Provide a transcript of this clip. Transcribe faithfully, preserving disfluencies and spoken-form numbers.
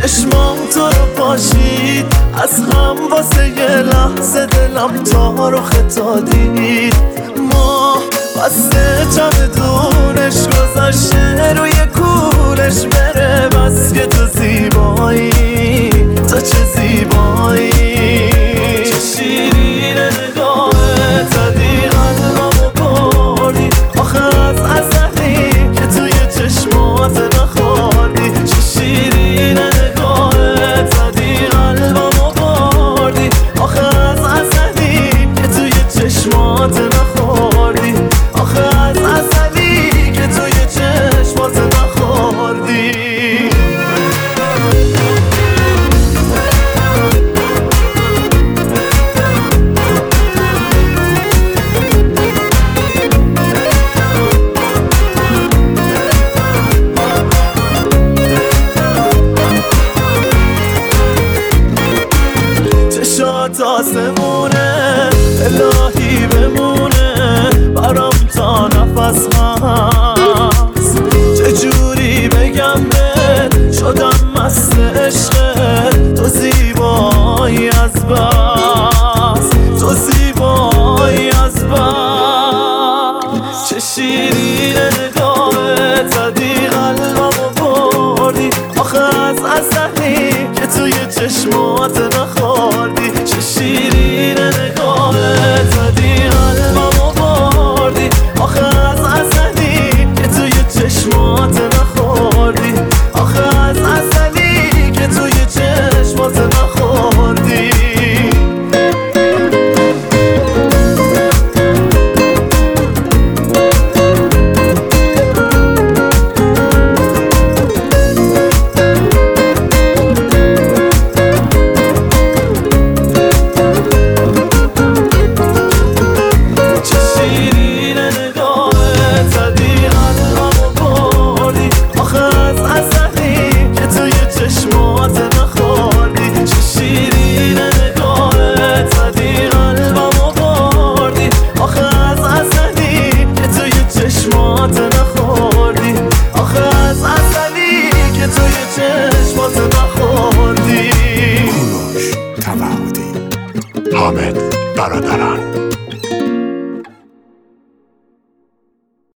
چشمام تو رو پاشید، از هم واسه یه لحظه دلم تارو خطادید. ما بسته چمدونش گذاشته روی کولش بره، بس که تو زیبایی، تو چه زیبایی. چه شیرینه نگاهت، زدی قلبمو بردی، آخه از عسلی که توی چشمات نخوردی. چه شیرینه نگاهت، زدی قلبمو بردی، آخه از عسلی که توی چشمات نخوردی، آخه از عسلی که توی چشمات نخوردی. چشات آسمونه، الهی بمونه برام تا نفس هست. چجوری بگم بهت شدم مست عشقت، تو زیبایی از بس، تو زیبایی از بس. چه شیرینه نگاهت، زدی قلبمو بردی، آخه از عسلی که توی چشمات نخوردی. چه شیرینه نگاهت، زدی قلبمو بردی، آخه از عسلی که توی چشمات نخوردی، آخه از عسلی که توی چشمات نخوردی. چشمات نخوردی. کوروش توحدی، حامد برادران.